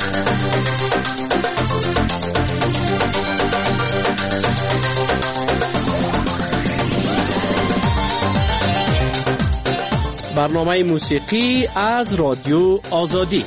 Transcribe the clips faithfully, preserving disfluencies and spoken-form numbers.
برنامه موسیقی از رادیو آزادی.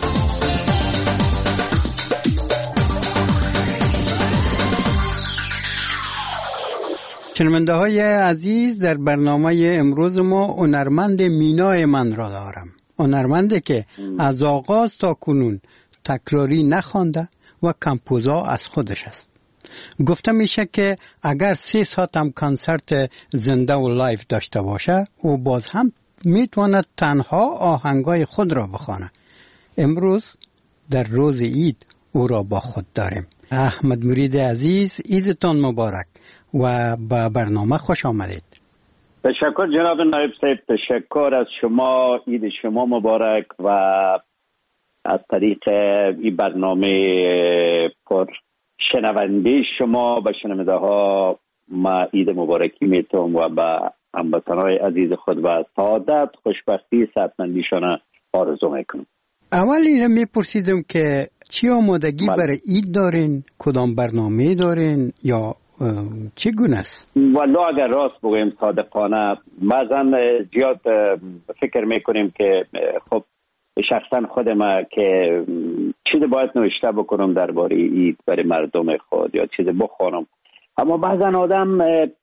شنونده های عزیز، در برنامه امروز ما هنرمند مینای من را دارم. هنرمندی که از آغاز تا کنون تکراری نخوانده و کمپوزا از خودش است. گفته میشه که اگر سه ساعت هم کنسرت زنده و لایف داشته باشه او باز هم میتواند تنها آهنگای خود را بخواند. امروز در روز عید او را با خود داریم. احمد مرید عزیز، عیدتان مبارک و به برنامه خوش آمدید. تشکر جناب نایب صاحب، تشکر از شما، عید شما مبارک و از طریق این برنامه پر شنونده شما به شنونده ها ما عید مبارکی میتونم و به هموطنان عزیز خود و سعادت، خوشبختی، صحتمندیشان آرزو میکنم. اول اینو میپرسیدم که چی آمادگی برای عید دارین؟ کدام برنامه دارین یا چگونه است؟ والله اگر راست بگویم صادقانه بعضا زیاد فکر میکنیم که خب شخصا خودم که چیزی باید نوشته بکنم درباره عید برای مردم خود یا چیزی بخوانم، اما بعضا آدم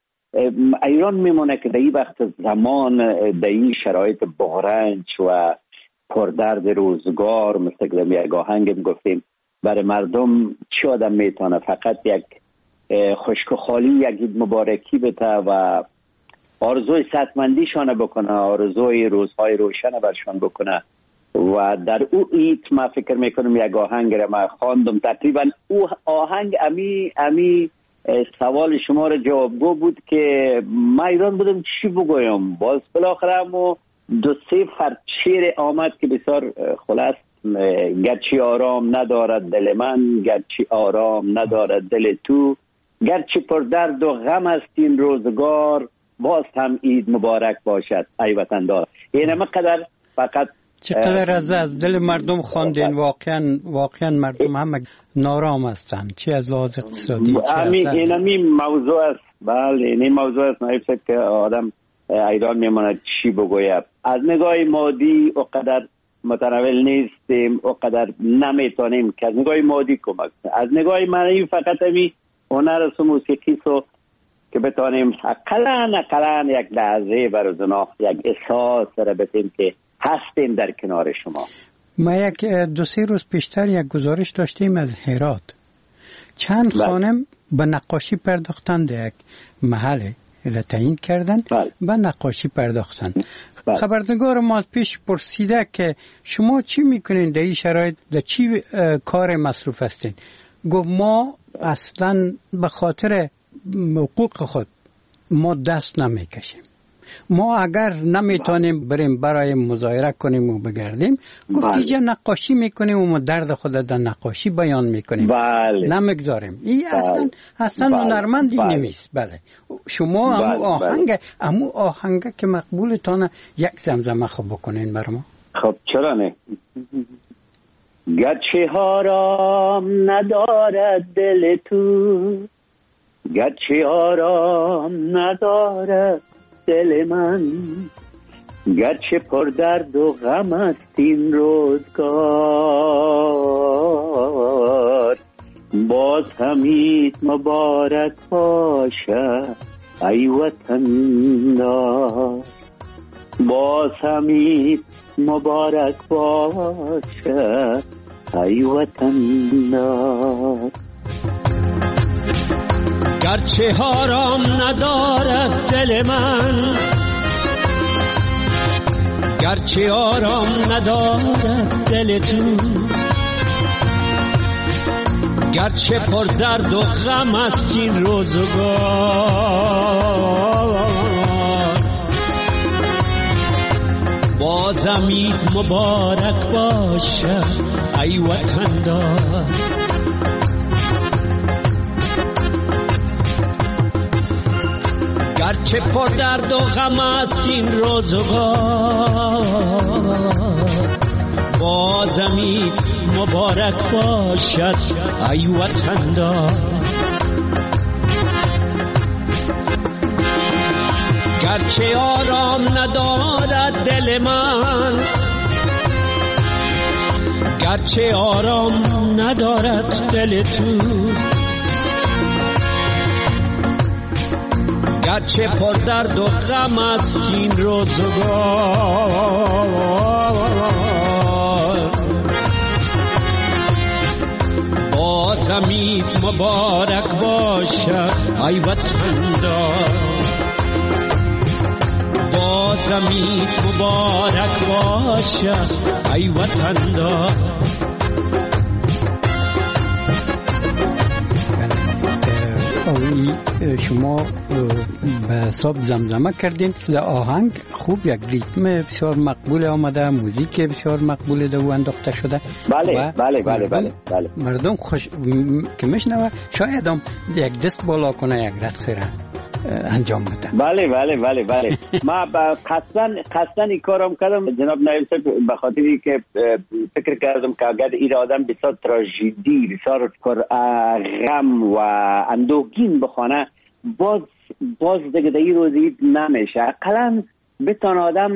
ایران میمونه که در این وقت زمان در این شرایط بغرنج و پردرد روزگار مثل که یک آهنگ گفتیم برای مردم چی آدم میتونه فقط یک خشک و خالی یک عید مبارکی بده و آرزوی صحتمندیشان بکنه، آرزوی روزهای روشن برشان بکنه. و در او عید ما فکر میکنم یک آهنگ را ما خواندم، تقریبا او آهنگ امی امی سوال شما را جوابگو بود که ما ایران بودم چی بگویم. باز بالاخره همو دو سه فرچیر آمد که بسیار خلاص گرچه آرام ندارد دل من، گرچه آرام ندارد دل تو، گرچه پر درد و غم است این روزگار، باز هم عید مبارک باشد ای وطندار. این مقدر فقط چقدر از از دل مردم خواندین. واقعا واقعا مردم همه نارام هستند، چه از لحاظ اقتصادی. همین این موضوع است. بله این موضوع است نایب صاحب که آدم ایران میمونه چی بگوید. از نگاه مادی اقدر متناول نیستیم، اقدر نمیتونیم که از نگاه مادی کمک. از نگاه معنوی فقط همین هنر است و موسیقی سو که بتونیم اقلا اقلا یک لحظه برای یک احساس را بتیم که هستیم در کنار شما. ما یک دو سه روز پیشتر یک گزارش داشتیم از هرات. چند خانم به نقاشی پرداختند، یک محل را تعیین کردن به نقاشی پرداختن. خبرنگار ما پیش پرسیده که شما چی میکنین در این شرایط، در چی کار مصروف هستین؟ گفت ما اصلا به خاطر حقوق خود ما دست نمیکشیم. ما اگر نمیتونیم بریم برای مظاهره کنیم و بگردیم، گفت اینجا نقاشی میکنیم و ما درد خود در نقاشی بیان میکنیم. بله. نمیگذاریم. این اصلا اصلا هنرمندی بله. نمیست. بله. شما بله. امو آهنگ بله. امو آهنگ که مقبولتانه یک زمزمه خوب بکنین بر ما. خب چرا نه؟ گرچه آرام ندارد دل تو، گرچه آرام ندارد دل من، گرچه پر درد و غم است این روزگار، باز هم عید مبارک باشه ای وطندار، باز هم عید مبارک باشه ای وطندار. گرچه آرام ندارد دل من، گرچه آرام ندارد دل تو، گرچه پر درد و غم است این روزگار، بازم عید مبارک باشه ای وطندار. گرچه پر درد و غم است این روزگار، بازمی مبارک باشد ای وطندار. گرچه آرام ندارد دل من، گرچه آرام ندارد دل تو، گرچه پر درد و غم است این روزگار، بازمی مبارک باشد ای وطندار. بازمی مبارک باشد ای وطندار. شما به حساب زمزمه کردین، آهنگ خوب، یک ریتم بسیار مقبول آمده، موزیک بسیار مقبول دو انداخته شده. بله بله بله بله بله. مردم خوش که میشنوه شاید هم یک دست بالا کنه، یک رقص را انجام بده. بله بله بله بله. ما قصداً قصداً این کارم کردم جناب نایب صاحب، به خاطری که فکر کردم که اگر این آدم بسیار تراژدی، بسیار غم و اندوهگین بخونه، باز باز دیگه در این روزی نمیشه. اقلاً بتان آدم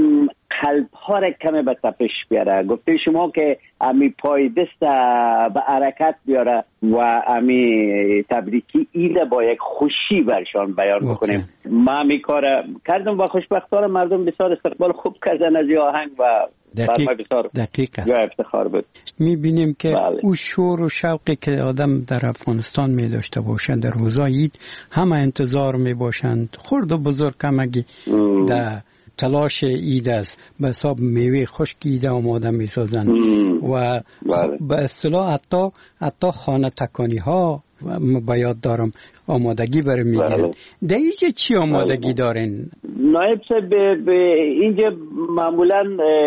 قلب ها را کمی به تپش بیاره. گفته شما که امی پای دست به حرکت بیاره و امی تبریکی ایده با یک خوشی برشان بیان بکنیم. ما امی کار کردم و خوشبختانه مردم بسیار استقبال خوب کردن از این آهنگ و دقیق, دقیق است. افتخار بود. میبینیم که بله. او شور و شوقی که آدم در افغانستان می داشته باشند در روزای عید همه انتظار می باشند، خرد و بزرگ همگی در تلاش عید است، به حساب میوه خشک عید آماده می سازند و بله. به اصطلاح حتی حتی خانه تکانی ها به یاد دارم آمادگی برای میگیرن. بله. در اینجا چی آمادگی بله. دارین؟ نایب صاحب اینجا معمولا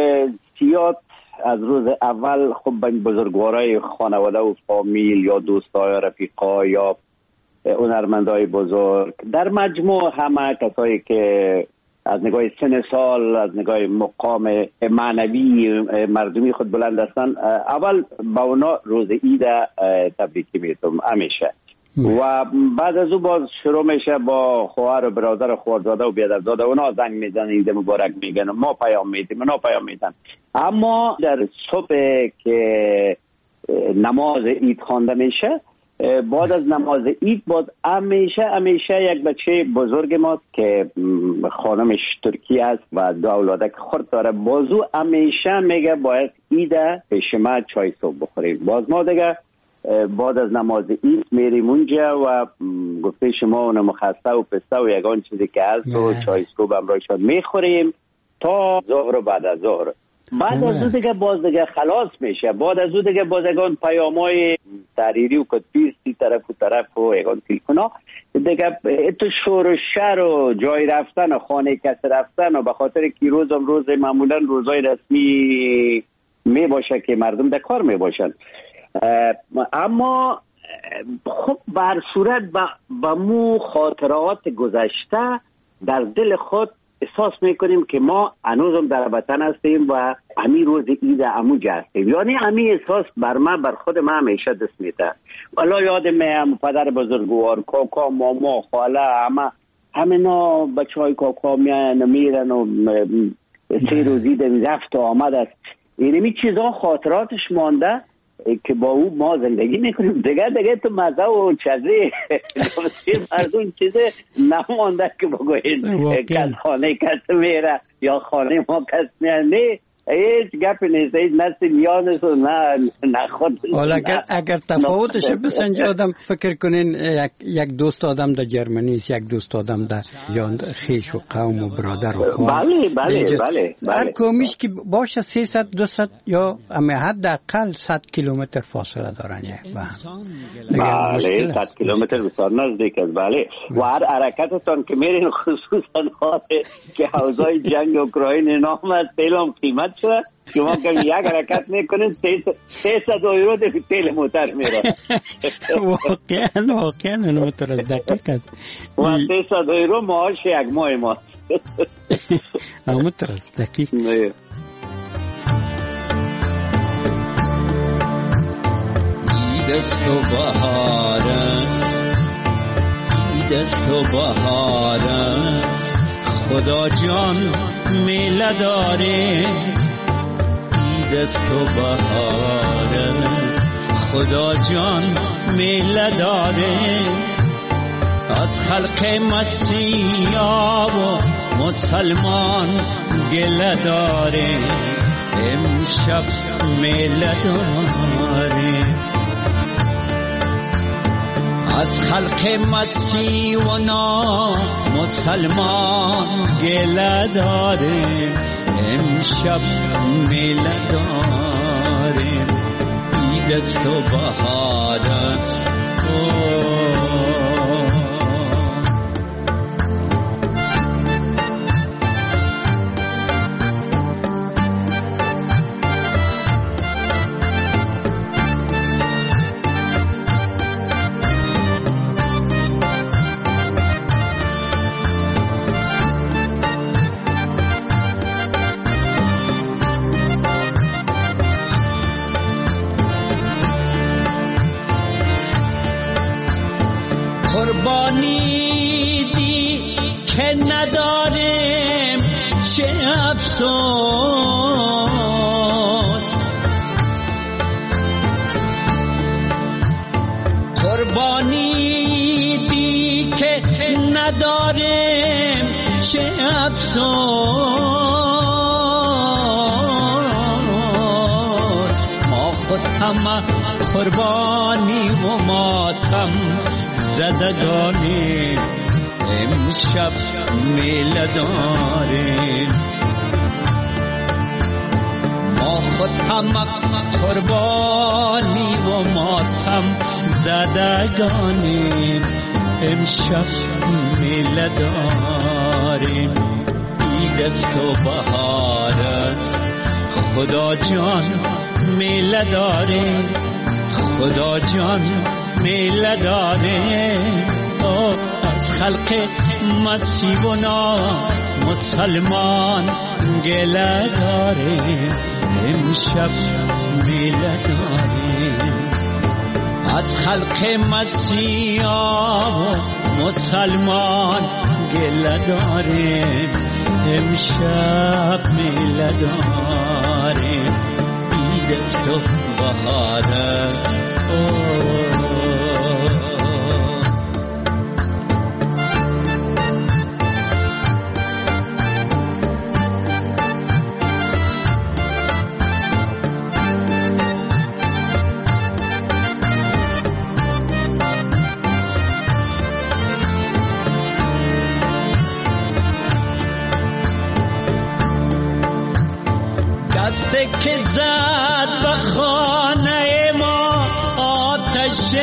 سیاد از روز اول خب بزرگوارای خانواده و فامیل یا دوستای رفیقا یا هنرمندای بزرگ در مجموع همه کسایی که از نگاه سن سال، از نگاه مقام معنوی مردمی خود بلند هستن، اول با اونا روز عید تبریکی میتونم همیشه و بعد از او باز شروع میشه با خواهر و برادر و خواهرزاده و بیادرزاده، اونا زنگ میزنن عید مبارک میگن، ما پیام میدیم، اونا پیام میدن. اما در صبح که نماز عید خوانده میشه، بعد از نماز عید باز همیشه همیشه یک بچه بزرگ ماست که خانمش ترکی است و دو اولادک خرد داره، بازو همیشه میگه باید عید پیش ما چای صبح بخوریم. باز ما دیگه بعد از نماز عید میریم اونجا و گفته شما اون مخسته و پسته و یگان چیزی که هست و چای صبح همراهشان میخوریم تا ظهر و بعد از ظهر. بعد از او دیگه باز دیگه خلاص میشه. بعد از او دیگه باز اگان پیامای تحریری و کتبی سی طرف و طرف و اگان تلفونا دیگه تو شور و شر و جای رفتن و خانه کس رفتن و به خاطر که روز هم روز معمولا روزای رسمی می باشه که مردم در کار می باشن. اما خب بر صورت با مو خاطرات گذشته در دل خود احساس میکنیم که ما هنوزم در وطن هستیم و همین روز عید همونجا هستیم. یعنی همین احساس بر من، بر خود من همیشه دست میده. والا یاد میام پدر بزرگوار، کاکا، ماما، خاله، همه همینا بچه های کاکا میان میرن و سه روز عید رفت و آمد است. اینمی چیزا خاطراتش مانده که با او ما زندگی میکنیم. دیگه دیگه تو مزه و چزه مردم چیزه نمانده که بگوید کس خانه کس میره یا خانه ما کس میره. نه هیچ گپ نیست، هیچ نسل میانست و نه نه خود. حالا اگر, اگر تفاوتش بسنج آدم فکر کنین یک, یک دوست آدم در جرمنی است، یک دوست آدم در یا خیش و قوم و برادر و خواهر. بله بله بله هر کومیش که باشه سیصد دویست یا اما حداقل صد کیلومتر فاصله دارن یک با هم. بله صد کیلومتر بسیار نزدیک است. بله و هر حرکتتان که میرین خصوصا خاطر که حوزه جنگ اوکراین نام است تیلم قیمت شده، شما که یک حرکت میکنید سیصد یورو در تیل موتر میره. واقعا واقعا موتر دقیق است و سیصد یورو معاش یک ماه ما موتر دقیق. است و بهار است، عید است و بهار است، خدا جان میله داره. عید است و بهار است، خدا جان میله داره. از خلق مسیحا و مسلمان گله داره، امشب میله داره. از خلق مسیح و نا مسلمان گله داره، امشب میله داره. عید است و بهار است. قربانی دی که نداریم چه افسوس، قربانی دی که نداریم چه افسوس. ما خود همه قربانی و ماتم زدگانی، امشب میله داریم. ما خود همه قربانی و ماتم زدگانی، امشب میله داریم. عید است و بهار است، خدا جان میله داره، خدا جان میله داره. از خلق مسیح و نا مسلمان گله داره، امشب میله داره. از خلق مسیح و مسلمان گله داره، امشب میله داره. عید است و بهار است. دسته که زد به خانه ما آتش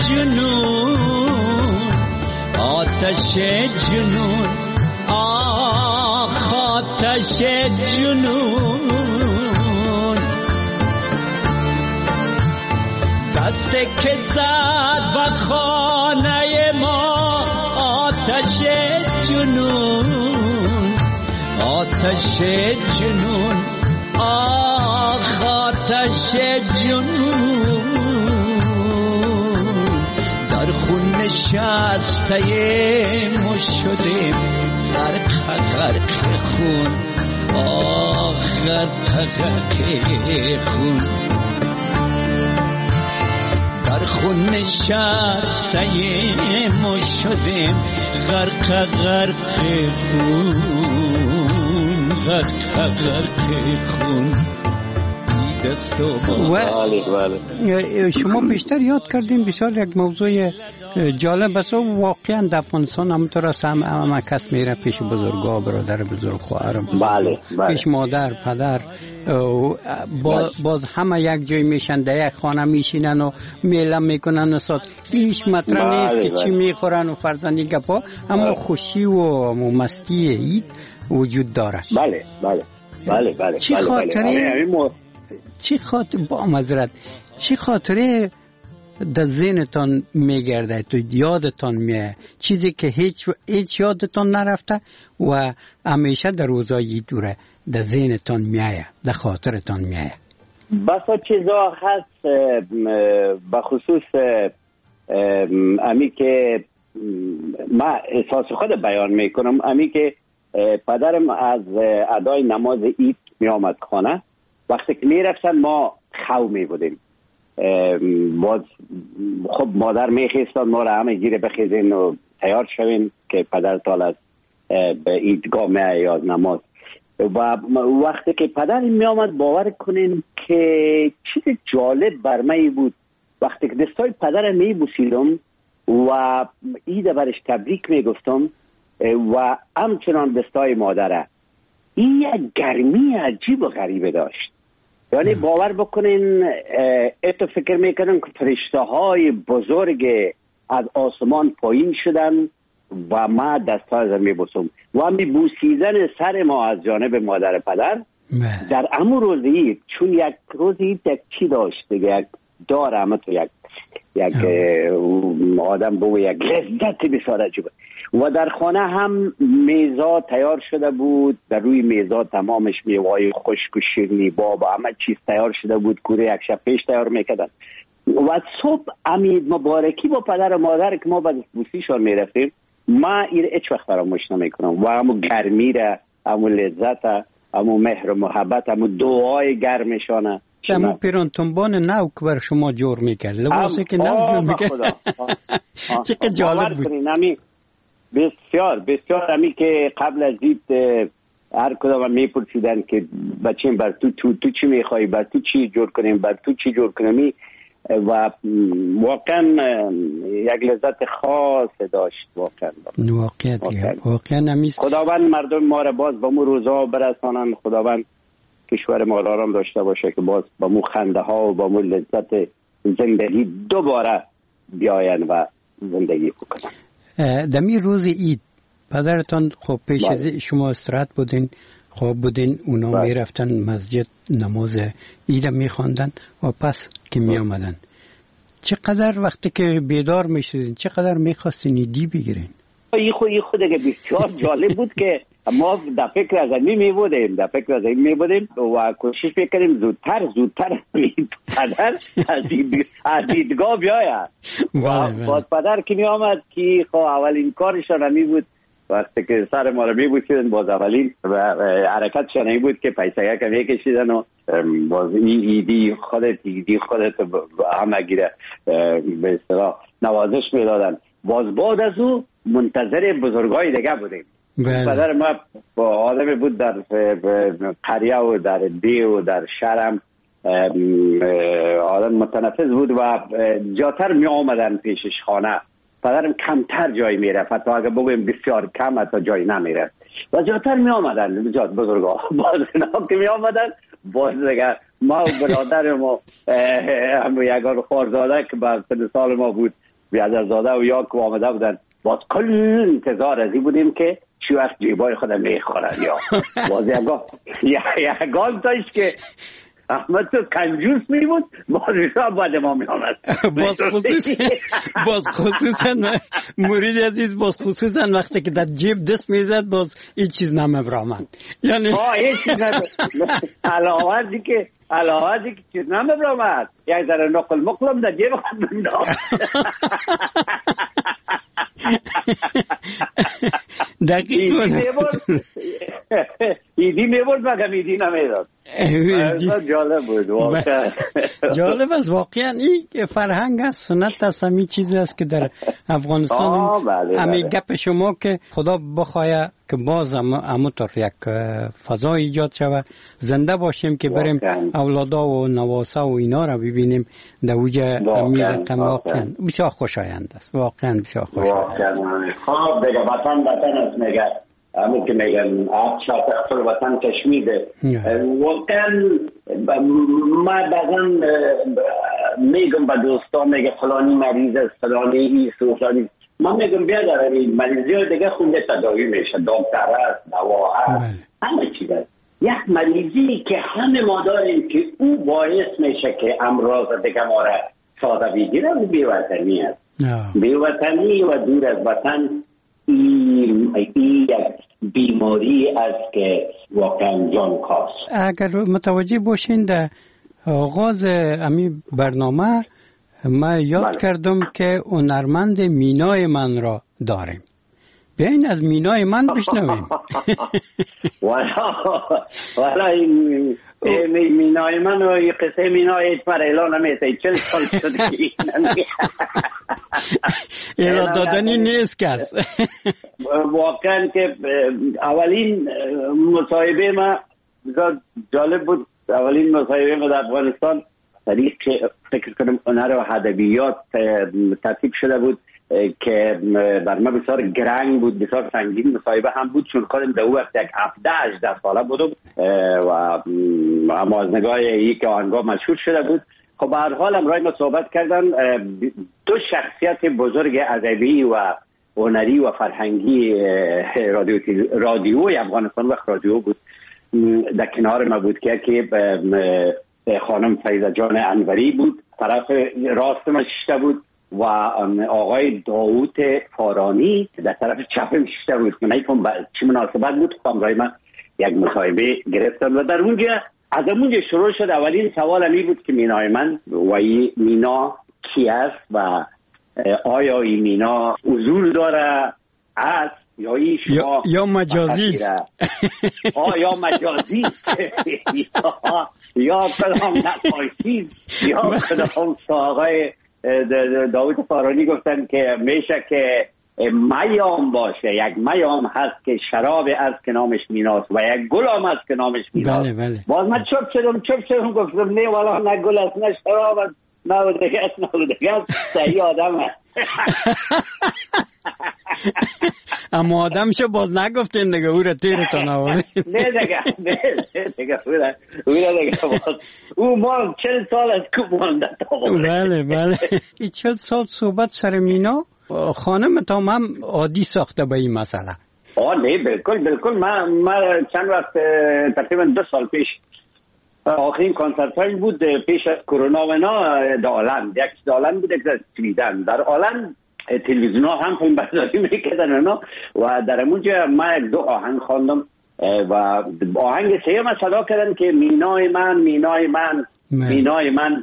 جنون، آتش جنون، آخ آتش جنون. دسته که زد به خانه ما آتش جنون، آتش جنون، آخ آتش جنون. در خون نشسته ما شدیم غرق غرق خون، آخ غرق غرق خون. در خون نشسته ما شدیم غرق غرق خون، غرق غرق خون. و شما بیشتر یاد کردین بسیار یک موضوع جالب است. واقعا در افغانستان همونطور است، هم همه کس میره پیش بزرگا، برادر بزرگ، خواهر بله پیش مادر پدر، باز, باز همه یک جای میشن، در یک خانه میشینن و میله میکنن و سات هیچ مطرح نیست که چی میخورن و فرزندی گپا، اما خوشی و مستی عید وجود داره. بله بله بله بله. چی خاطره چی خاطره با معذرت چی خاطره در ذهنتان میگرده، تو یادتان میه، چیزی که هیچ هیچ یادتان نرفته و همیشه در روزای دوره در ذهنتان میایه، در خاطرتان میایه؟ بسا چیزا هست بخصوص امی که ما احساس خود بیان میکنم. امی که پدرم از ادای نماز عید می آمد خانه، وقتی که می رفتن ما خو می بودیم. باز خب مادر می خیستان ما را همه گیره بخیزین و تیار شوین که پدر تال به عیدگاه می آید نماز. و وقتی که پدر می آمد باور کنین که چیز جالب بر من بود، وقتی که دستای پدر می بوسیدم و عید برش تبریک می گفتم و همچنان دستای مادره، این یک گرمی عجیب و غریبه داشت. یعنی باور بکنین اتو فکر میکنم که فرشته های بزرگ از آسمان پایین شدن و ما دستای از می بوسم و همی بوسیدن سر ما از جانب مادر پدر در امو روزی، چون یک روزی یک چی داشت دیگه، یک دار همه تو یک یک آدم بو یک لذت بسیار عجیب. و در خانه هم میزا تیار شده بود، در روی میزا تمامش میوای خشک و شیرینی باب و همه چیز تیار شده بود، کوره یک شب پیش تیار میکردن. و صبح امید مبارکی با پدر و مادر که ما بعد بوسیشان میرفتیم، ما این هیچ وقت فراموش نمیکنم. و همون گرمی را، همون لذت، همون مهر و محبت، همون دعای گرمشانه، همون پیران تنبان نو که بر شما جور میکرد، لباسی که نو جور میکرد. چقدر جالب بود. بسیار بسیار. همی که قبل از دید هر کدام میپرسیدن که بچیم بر تو تو تو چی میخوای، بر تو چی جور کنیم، بر تو چی جور کنیم، و واقعا یک لذت خاص داشت. واقعا واقعا واقعا نمیست. خداوند مردم ما را باز با مو روزا برسانن، خداوند کشور ما را آرام داشته باشه که باز با مو خنده ها و با مو لذت زندگی دوباره بیاین و زندگی بکنن. دمی روز عید پدرتان خب پیش از شما استراحت بودین، خب بودین اونا می رفتن مسجد نماز عید می خواندن و پس که می آمدن، چقدر وقتی که بیدار می شدین چقدر می خواستین ایدی بگیرین؟ این خود این خود بسیار جالب بود که ما در فکر از این می بودیم در فکر از این می بودیم و کوشش میکنیم زودتر زودتر پدر از دیدگاه بیاید. باز پدر که می آمد که خب اولین کارشان همی بود وقتی که سر ما رو می بوسیدن، باز اولین حرکتشان این بود که پیسه که می کشیدن و باز ایدی خودت ایدی خودت همه گیره به اصطلاح نوازش می دادن. باز بعد از او منتظر بزرگای دیگه بودیم. پدر ما با آدمی بود در قریه و در دی و در شهرم آدم متنفس بود و جاتر می آمدن پیشش خانه. پدرم کمتر جایی می رفت، حتی اگه بگویم بسیار کم، حتی جایی نمی رفت و جاتر می آمدن جات بزرگا. باز اینا که می آمدن باز دیگه ما و برادرم و همو یکان خوارزاده که با سن سال ما بود بیادرزاده و یا که آمده بودن، باز کل انتظار ازی بودیم که چی وقت جیبای خودم میخورن یا باز یکان تایش که احمد تو کنجوس می بود، باز ایسا بعد ما می آمد. باز خصوصا باز خصوصا مرید عزیز باز خصوصا وقتی که در جیب دست می زد باز این چیز نمیبرامد، یعنی آه این چیز نمیبرامد علاوه که علاوه که چیز نمیبرامد یک در نقل مقلم در جیب خود بنداخت. دقیق ایدی میبرد مگم ایدی نمیداد. جالب بود واقعا. جالب است واقعا. این فرهنگ است، سنت است، همین چیزی است که در افغانستان همین گپ شما که خدا بخواه که باز همونطور یک فضای ایجاد شود، زنده باشیم که بریم اولادا و نواسا و اینا را ببینیم در وجه امیر رقم. واقعا بسیار خوشایند است، واقعا بسیار خوشایند. خب دیگه وطن وطن است میگه، همون که میگن آبشار تختر وطن کشمیده. واقعا ما بعضا میگم با دوستان میگه فلانی مریض است، فلانی ایست و فلانی، من میگم بیا در این مریضی های دیگه خونده تداوی میشه، دکتر است، دوا هست، همه چیز است. یک مریضی که همه ما داریم که او باعث میشه که امراض دیگه ما را ساده بگیره، او بیوطنی است. بیوطنی و دور از وطن این یک بیماری است که واقعا جان کاست. اگر متوجه باشین در آغاز امی برنامه من یاد بله. کردم که هنرمند مینای من را داریم. بیاین از مینای من بشنویم. والا این مینای من و یه قصه مینای هیچ بر اعلان نمیشه. چل سال شده که اعلان دادنی نیست کس. واقعا که اولین مصاحبه ما جالب بود. اولین مصاحبه ما در افغانستان طریق فکر کنم هنر و ادبیات ترتیب شده بود که بر ما بسیار گرنگ بود، بسیار سنگین مصاحبه هم بود، چون خودم در اون وقت یک هفده هجده ساله بودم و اما از نگاه یک آهنگاه مشهور شده بود. خب به هر حال امروز ما صحبت کردن دو شخصیت بزرگ ادبی و هنری و فرهنگی رادیو رادیوی افغانستان و رادیو بود. در کنار ما بود که که خانم فریضه جان انوری بود، طرف راست ما شیشته بود و آقای داوود فارانی در طرف چپ شیشته بود. من نیفهم چی مناسبت بود. خواهم من یک مصاحبه گرفتم و در اونجا از اونجا شروع شد. اولین سوال امی بود که مینای من و این مینا کی است و آیا این مینا حضور داره است یا ای شما یا, یا مجازی آه یا مجازی یا کدام نقاشی یا کدام آقای داوود فارانی گفتن که میشه که میام باشه، یک میام هست که شراب است که نامش میناست و یک گلام است که نامش میناست. بله بله. باز من چپ شدم چپ شدم گفتم نه والا نه گل است نه شراب است نه دیگه است نه دیگه است. صحیح آدم است. اما آدمشو باز نگفتین دیگه او را تیرتان آوردین. نه دیگه نه دیگه او را دیگه باز او ما چل سال از کوب مانده. بله بله. این چل سال صحبت سر مینا خانم تا هم عادی ساخته به این مسئله. آه نه بالکل بالکل. من من چند وقت تقریبا دو سال پیش آخرین کنسرت های بود پیش از کرونا و اینا در آلند، یک در آلند بود یک در سویدن. در آلند تلویزیون ها هم فیلم برداری میکردن اینا و در اونجا من یک دو آهنگ خواندم و آهنگ سه ما صدا کردن که مینای من مینای من مینای من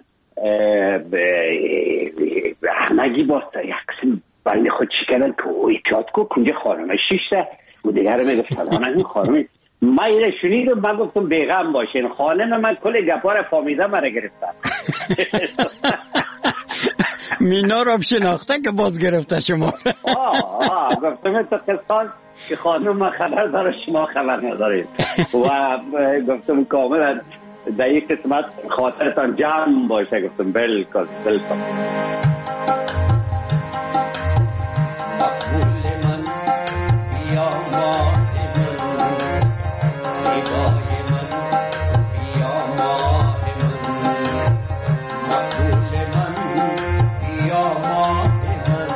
همگی باز یک قسم بند خود چی کردن که اوی چاد کو کنجه خانمه شیشته و دیگر میگفت فلانه خانمه. من اینه شنیدم من گفتم بیغم باشین خانم من کل گپار فامیده مرا گرفتن. مینا رو شناخته که باز گرفته شما. آه آه گفتم تو قصان که خانم من خبر داره شما خبر ندارید و گفتم کاملا در این قسمت خاطرتان جمع باشه. گفتم بالکل بالکل. مقبول من بیا ما زیبای من بیا ماه من مقبول من بیا ماه من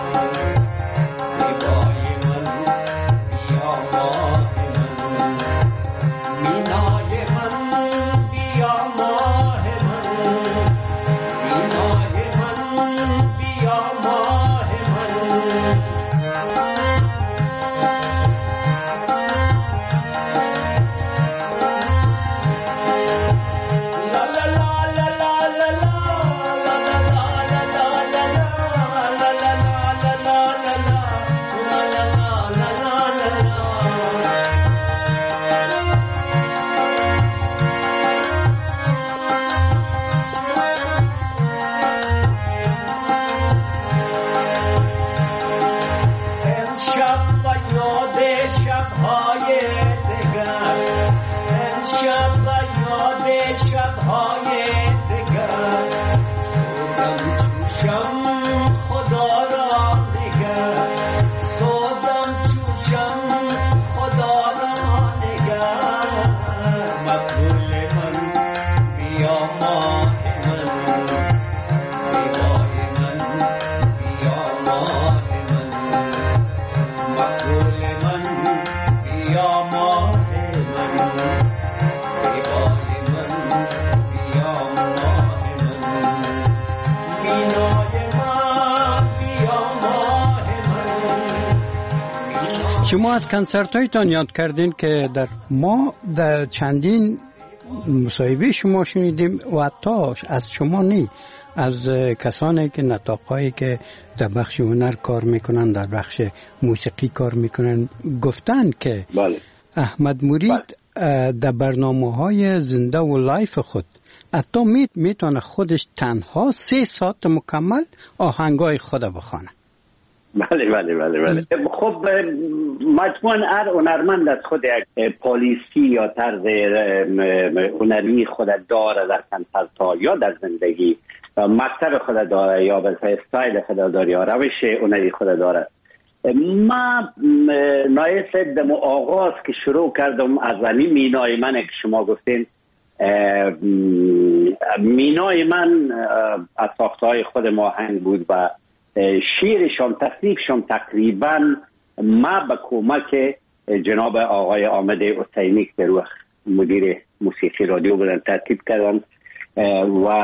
زیبای من بیا ماه من مینای من بیا ماه من مینای من بیا ماه من شب‌های دگر سوزم چوشم خدا را نگر سوزم چوشم خدا را نگر مقبول من بیا ماه من زیبای من بیا ماه من مقبول من بیا ماه من شما از کنسرت هایتان یاد کردین که در ما در چندین مصاحبه شما شنیدیم و حتی از شما نی، از کسانی که نطاقایی که در بخش هنر کار میکنن، در بخش موسیقی کار میکنن، گفتن که بله. احمد مرید بله. در برنامه های زنده و لایف خود حتی میتونه خودش تنها سه ساعت مکمل آهنگای خود بخونه. بله بله بله بله. خب مجموعاً هر هنرمند از خود یک پالیسی یا طرز هنری خود داره در کنسرت یا در زندگی، مکتب خود داره یا به استایل خود داره یا روش هنری خود داره. ما نایست دم آغاز که شروع کردم از ولی مینای من که شما گفتین، مینای من از ساختهای خود آهنگ بود و شیرشان تصنیفشان تقریبا ما به کمک جناب آقای آمد حسینی که روح مدیر موسیقی رادیو بودن ترتیب کردم و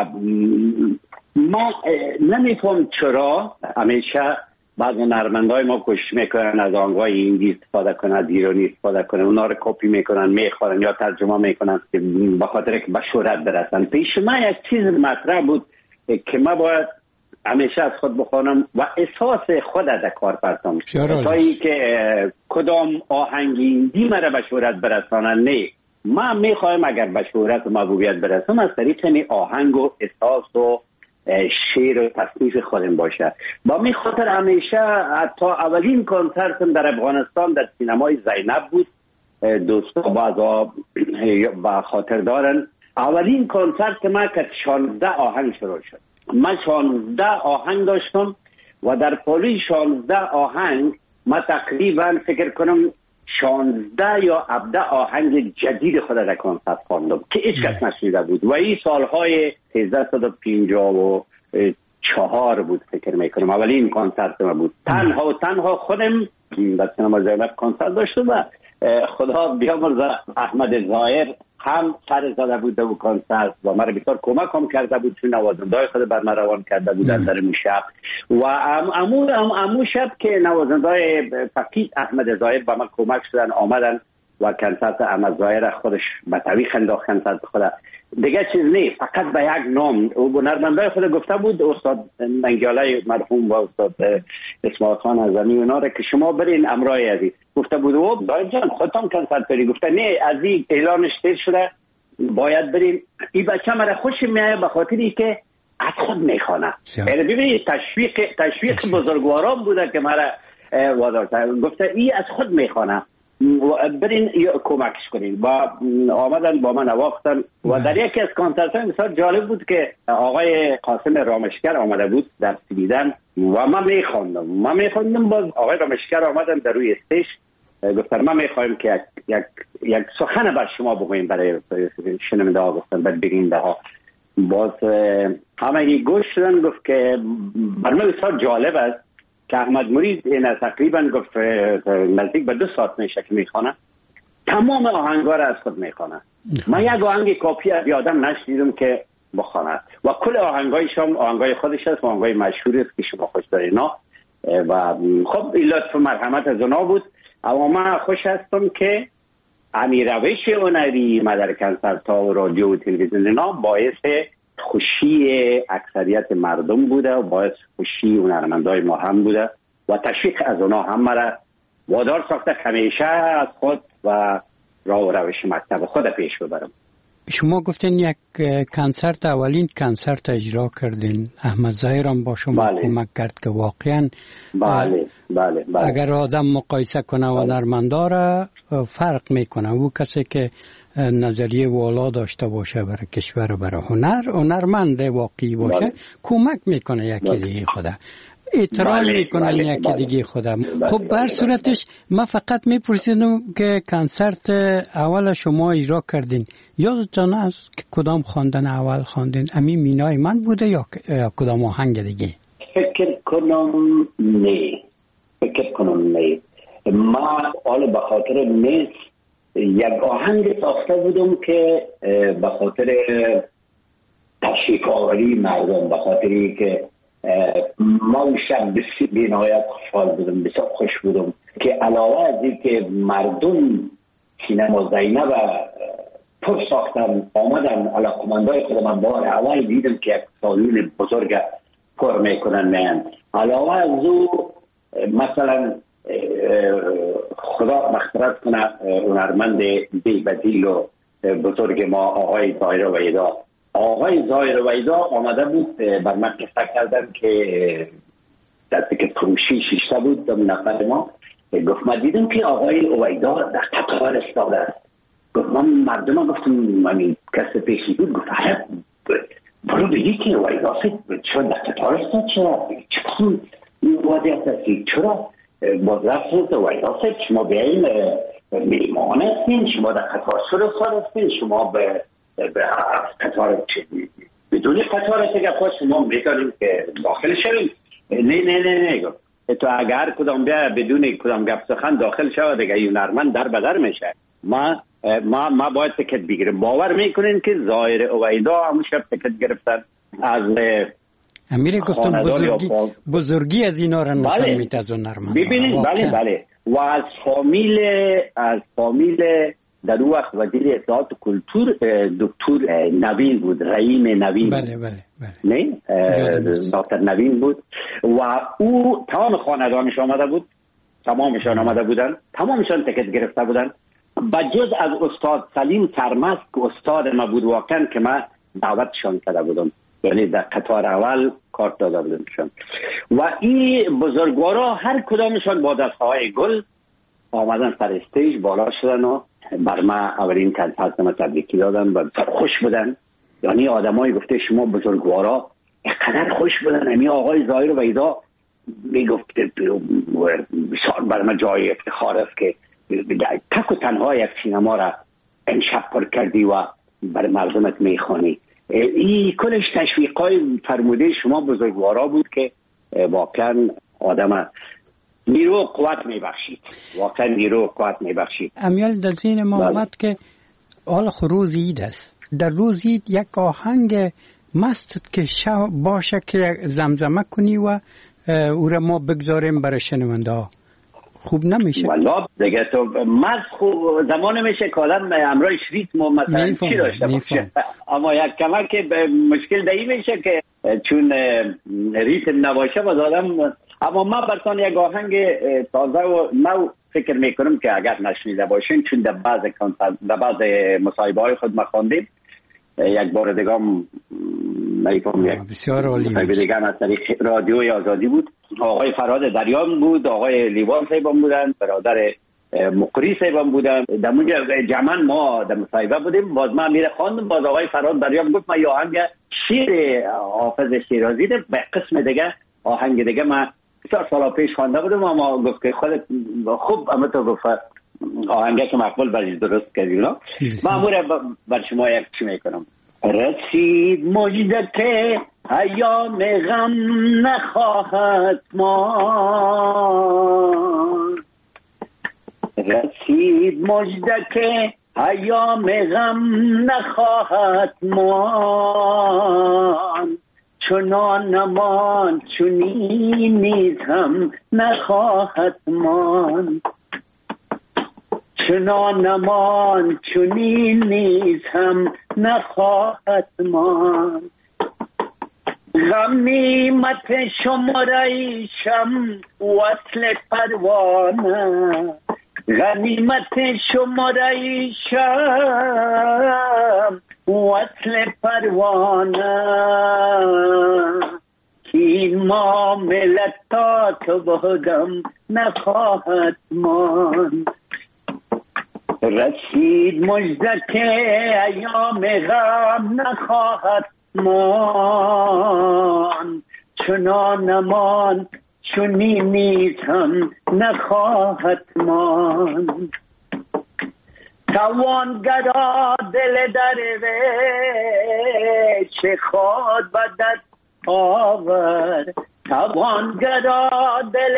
ما نمیفهم چرا همیشه بعض هنرمندای ما کوشش میکنن از آهنگای هندی استفاده کنن، از ایرانی استفاده کنن، اونا رو کپی میکنن، میخورن یا ترجمه میکنن که به خاطر که به شهرت برسن. پیش ما یک چیز مطرح بود که ما باید همیشه از خود بخونم و احساس خود در کار پرتم تا ای که کدام آهنگ هندی مرا به شهرت برسانن. نه، ما میخوایم اگر به شهرت و محبوبیت برسم از طریق این آهنگ و احساس و شعر و تصنیف خودم باشه. با می خاطر همیشه تا اولین کنسرتم در افغانستان در سینمای زینب بود. دوستا بعضا با خاطر دارن اولین کنسرت ما که شانزده آهنگ شروع شد. من شانزده آهنگ داشتم و در پولی شانزده آهنگ ما تقریبا فکر کنم شانزده یا هفده آهنگ جدید خود در کنسرت خواندم که هیچ کس نشنیده بود و این سالهای سیزده و پنجاه و چهار بود فکر میکنم اولین کنسرت ما بود. تنها و تنها خودم در سینما زینب کنسرت داشتم و خدا بیامرزه احمد ظاهر هم سر زده بود و کنسرت و مرا بسیار کمک هم کرده بود، چون نوازنده‌های خود بر من روان کرده بودن در اون شب و امو امو شب که نوازنده‌های فقید احمد ظاهر با من کمک شدن آمدن و کنسرت احمد ظاهر خودش به طویق انداخت کنسرت خود دیگه چیز نه، فقط به یک نام و هنرمندای خود گفته بود استاد منگیاله مرحوم و استاد اسماعیل خان اعظمی اونا را که شما برین امرای عزیز گفته بود و باید جان خودتان کنسرت بری. گفته نه از این اعلانش تیر شده باید برین. این بچه مرا خوش میایه به خاطری که از خود میخوانه. یعنی ببینید تشویق تشویق بزرگواران بوده که مرا وادار گفته این از خود میخوانه برین کمکش کنین و آمدن با من نواختن و در یکی از کنسرت‌ها بسیار جالب بود که آقای قاسم رامشگر آمده بود در سویدن و من میخواندم من میخواندم باز آقای رامشگر آمدن در روی استیج گفتن ما میخوایم که یک یک سخن بر شما بگوییم برای شنونده ها. گفتن بعد بگینده ها باز همه گوش شدن. گفت که برنامه بسیار جالب است که احمد مرید این تقریبا گفت نزدیک به دو ساعت میشه که میخوانه، تمام آهنگا را از خود میخوانه. من یک آهنگ کاپی از یادم نشنیدم که بخوانه و کل آهنگایش هم آهنگای خودش هست و آهنگای مشهوری است که شما خوش دارین و خب این لطف و مرحمت از اونا بود. اما من خوش هستم که همین روش هنری ما در کنسرت ها و رادیو و تلویزیون اینا باعث خوشی اکثریت مردم بوده و باعث خوشی هنرمندای ما هم بوده و تشویق از اونا هم مرا وادار ساخته همیشه از خود و راه و روش مکتب خود پیش ببرم. شما گفتین یک کنسرت اولین کنسرت اجرا کردین، احمد ظاهر هم با شما بله. کمک کرد که واقعا بله بله بله اگر آدم مقایسه کنه و هنرمندا را فرق میکنه. او کسی که نظریه والا داشته باشه برای کشور و برای هنر، هنرمند واقعی باشه بله. کمک میکنه یکی بله. دیگه خدا احترام بله. میکنن بله. یکی بله. دیگه خدا بله. خب بر صورتش من فقط میپرسیدم که کنسرت اول شما اجرا کردین یادتان است که کدام خواندن اول خواندین؟ امی مینای من بوده یا کدام آهنگ دیگه؟ فکر کنم نه فکر کنم نه ما حالا به خاطر نیست یک آهنگ ساخته بودم که به خاطر تشویق آوری مردم، به خاطری که ما اون شب بسیار بی‌نهایت خوشحال بودم، بسیار خوش بودم که علاوه از این که مردم سینما زینب پر ساختم آمدم علاقمندای خودم بار اول دیدم که یک سالون بزرگ پر میکنن میان. علاوه از او مثلا خدا مغفرت کنه هنرمند بی بدیل و بزرگ ما آقای ظاهر ویدا، آقای ظاهر ویدا آمده بود بر من قصه کردن که دسته که فروشی شیشته بود دو نفر ما. گفت من دیدم که آقای ویدا در قطار استاده است. گفت من مردم گفتم من کس پیشی بود. گفت برو بگی که ویدا چرا در قطار استاد چرا چرا این وادی هستی چرا باز رفت ویدا شما بیاییم میمان هستین، شما در قطار چرا استاد هستین، شما به قطار بدون قطار هستی که خواست شما میتونیم که داخل شویم. نه نه نه نه گفت تو اگر کدام بیا بدون کدام گپ سخن داخل شود دیگه هنرمند در بدر میشه. ما ما ما باید تکت بگیریم. باور میکنین که ظاهر ویدا همون شب تکت گرفتن از امیر گفتم بزرگی بزرگی از اینا را نشان میده از هنرمند. ببینید بله بله و از فامیل از فامیل در اون وقت وزیر اطلاعات و کلتور دکتر نوین بود، رحیم نوین. بله بله بله. نه دکتر نوین بود و او تمام خاندانش آمده بود، تمامشان آمده بودن، تمامشان تکت گرفته بودن بجز از استاد سلیم سرمست که استاد ما بود واقعا که من دعوتشان کرده بودم، یعنی در قطار اول کارت داده بودمشان و این بزرگوارا هر کدامشان با دستهای گل آمدن سر استیج بالا شدن و بر ما اولین کنفرانس ما تبریکی دادن و خوش بودن. یعنی آدمایی گفته شما بزرگوارا اینقدر خوش بودن. همین آقای ظاهر ویدا میگفت بسیار بر ما جای افتخار است که تک و تنها یک سینما را امشب پر کردی و بر مردمت میخوانی. این کلش تشویقای فرموده شما بزرگوارا بود که واقعا آدم نیرو قوت میبخشید، واقعا نیرو قوت میبخشید. امیال در ذهن ما آمد که حال روز عید است، در روز عید یک آهنگ مست که باشه که زمزمه کنی و او را ما بگذاریم برای شنونده ها خوب نمیشه؟ والا دیگه تو مست خوب زمان میشه که آدم امرای ریتم و مثلا چی داشته باشه، اما یک کمک مشکل دایی میشه که چون ریتم نباشه باز آدم. اما ما براتون یک آهنگ تازه و نو فکر میکنم که اگر نشنیده باشین، چون در بعض در بعض مصاحبه های خود ما خواندیم، یک بار دیگه هم میگم یک بسیار عالی مصاحبه دیگه از طریق رادیوی آزادی بود. آقای فرهاد دریان بود، آقای لیوان صاحبم بودن، برادر مقری صاحبم بودن. در اونجا جمعاً ما در مصاحبه بودیم. باز ما میره خواندم، باز آقای فرهاد دریان گفت ما یه آهنگ شعر حافظ شیرازی ده به قسم دیگه آهنگ دیگه ما چهار سال پیش خوانده بودم، اما گفت که خودت خوب اما تو گفت آهنگه که مقبول برای درست کردی. نه معمولا بر شما یک چی میکنم. رسید مجده که ایام غم نخواهد مان، رسید مجده که ایام غم نخواهد مان، چنان نمان چونی نیز هم نخواهد مان، چنان نمان چونی نیز هم نخواهد مان. غم نیمت شماریشم وصل پروانه، غنیمت شماریشم وصل پروانه، این معاملت تا تو بودم نخواهد مان. رسید مجده که ایام غم نخواهد مان، چنان نمان چونی نیز هم نخواهد مان. توانگرا دل درویش خود بدت آور، توانگرا دل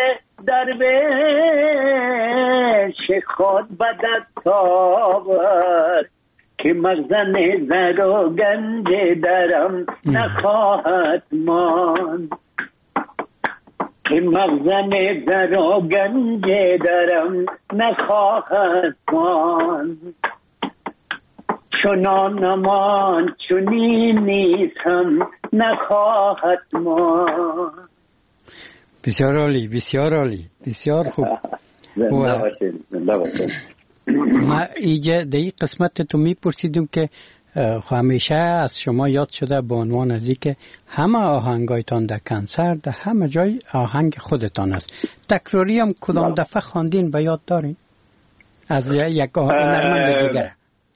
درویش خود بدت آور، که مخزن زر و گنج درم نخواهد مان، که مخزن زر و گنج درم نخواهد مان. چنانمان چنین نیست هم نخواهد ما. بسیار عالی، بسیار عالی، بسیار خوب. زنده باشین، زنده باشین. ما اینجا در این قسمت تو میپرسیدم که همیشه از شما یاد شده به عنوان از که همه آهنگایتان در کنسرت در همه جای آهنگ خودتان است. تکراری هم کدام دفعه خواندین به یاد دارین؟ از یک هنرمند دیگره.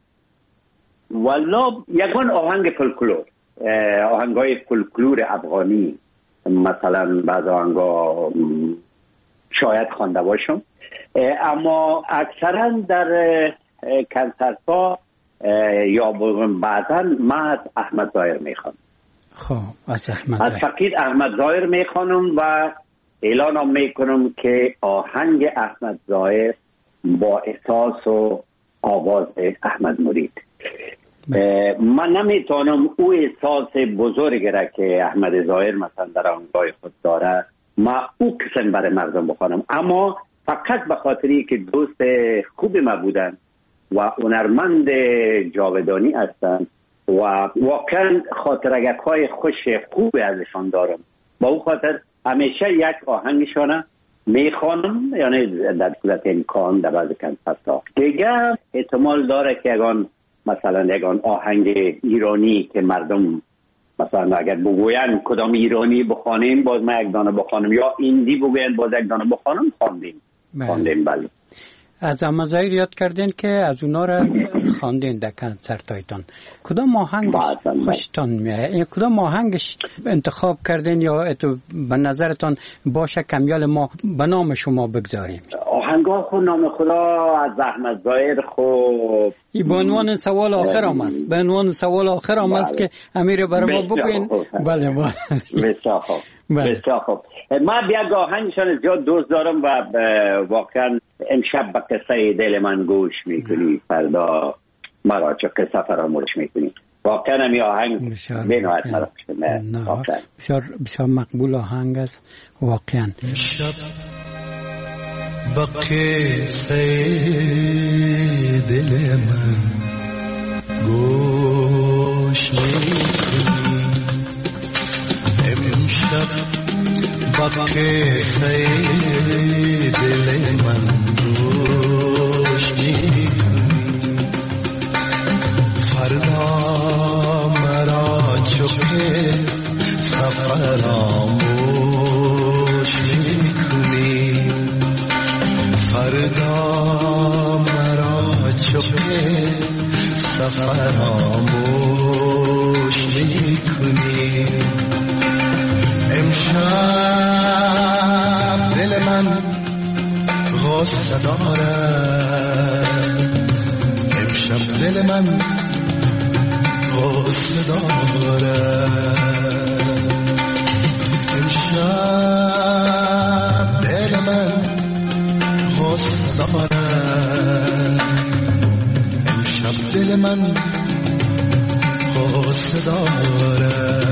والا یکان آهنگ فولکلور، آهنگای فولکلور افغانی، مثلا بعض آهنگا شاید خوانده باشم، اما اکثرا در کنسرت ها یا بعضا من از احمد ظاهر میخوانم. خب از احمد از فقید احمد ظاهر میخوانم و اعلانم میکنم که آهنگ احمد ظاهر با احساس و آواز احمد مرید. من نمیتونم او احساس بزرگی را که احمد ظاهر مثلا در آهنگای خود داره ما او قسم برای مردم بخوانم، اما فقط به خاطری که دوست خوب ما بودن و هنرمند جاودانی هستند و واقعا خاطرگک های خوش خوب ازشان دارم، با او خاطر همیشه یک آهنگشانه میخوانم، یعنی در صورت امکان در بعض کنسرت ها. دیگه احتمال داره که یگان مثلا یگان آهنگ ایرانی که مردم مثلا اگر بگوین کدام ایرانی بخوانیم باز من یک دانه بخوانم، یا ایندی بگوین باز یک دانه بخوانم، خواندیم خواندیم بله. از احمد ظاهر یاد کردین که از اونا را خواندین در کنسرت هایتان. کدام آهنگ خوشتان میاد؟ کدام آهنگش انتخاب کردین یا تو به نظرتان باشه کمیال ما به نام شما بگذاریم؟ آهنگا خود نام خدا از احمد ظاهر خوب این به عنوان سوال آخر هم است، به عنوان سوال آخر هم است که امیر برای ما بگوین. بله بسیار خوب بسیار خوب. من بیا آهنگشان زیاد دوست دارم و واقعا امشب به قصه دل من گوش میکنی، فردا مرا چه قصه فراموش میکنی. واقعا همی آهنگ بینویت مرا بسیار بسیار مقبول آهنگ است واقعا. به قصه دل من گوش میکنی، امشب با قصه دل من گوش میکنی، فردا مرا چوکه سفراموش میکنی، فردا مرا چوکه سفراموش میکنی، امشب دل من غصه داره، امشب دل من غصه داره، امشب دل من غصه داره، امشب دل من غصه داره.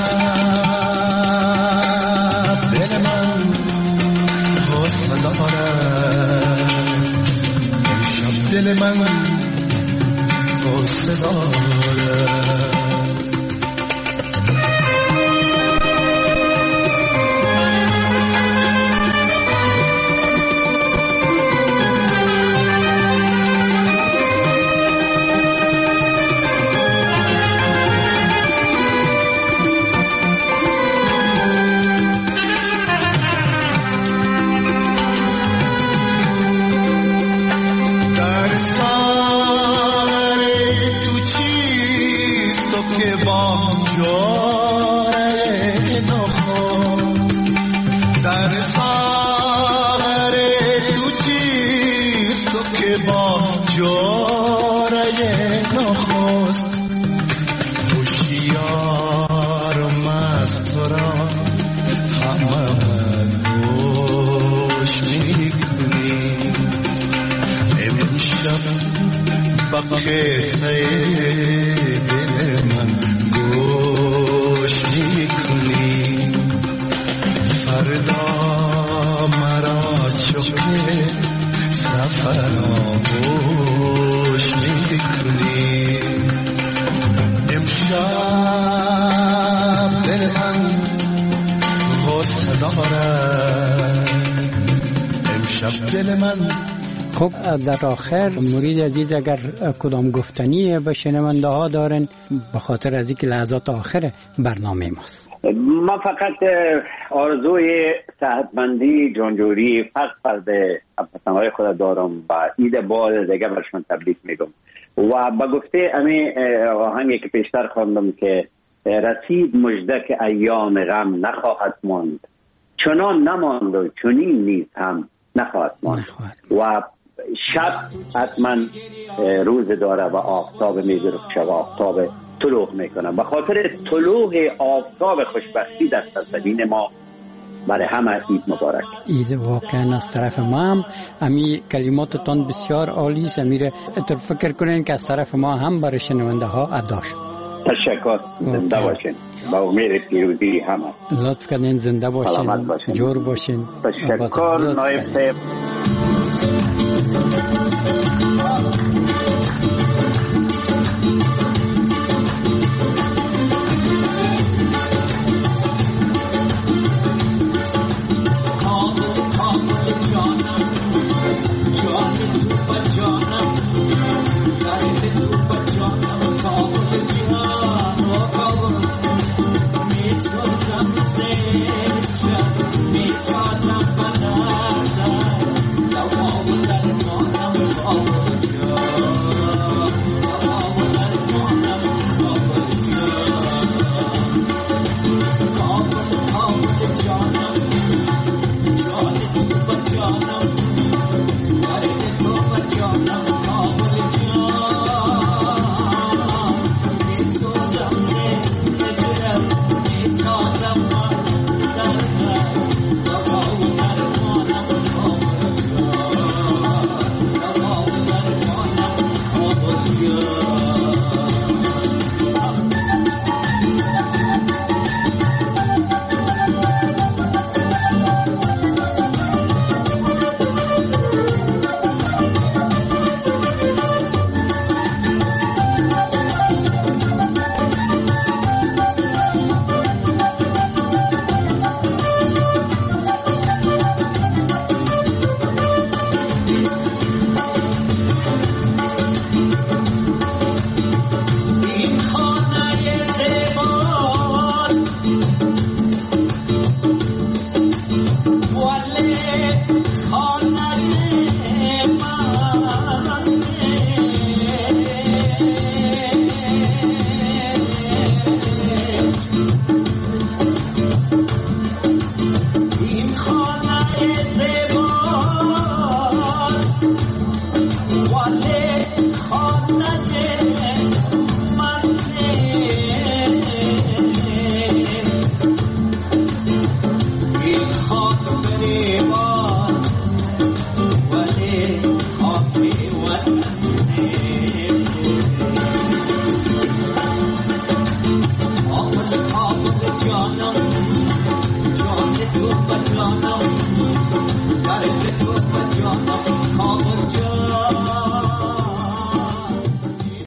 دل من غصه داره، دارد. قصه دل من گوش میکنی، فردا مرا چوکه سفر آغوش میکنی. امشب دل من غصه دارد، امشب دل من. خب در آخر مرید عزیز اگر کدام گفتنی به شنونده ها دارن به خاطر از اینکه لحظات آخر برنامه ماست. ما فقط آرزوی صحتمندی جانجوری فرد فرد هموطنهای خود دارم و عید بار دیگه برشون تبریک میگم و به گفته امی آهنگی که پیشتر خواندم که رسید مژده که ایام غم نخواهد ماند، چنان نماند و چنین نیز هم نخواهد ماند. و شب حتما روز داره و آفتاب می‌درخشه و آفتاب طلوع میکنه. به خاطر طلوع آفتاب خوشبختی دست از زمین ما برای همه عید مبارک. عید واقعا از طرف ما هم امی کلماتتان بسیار عالی است. امیر اتر فکر کنین که از طرف ما هم برای شنونده ها ادا شد. تشکر. زنده باشین. با امید پیروزی همه. لطف کنین زنده باشین. سلامت باشین. جور باشین. تشکر نایب صاحب.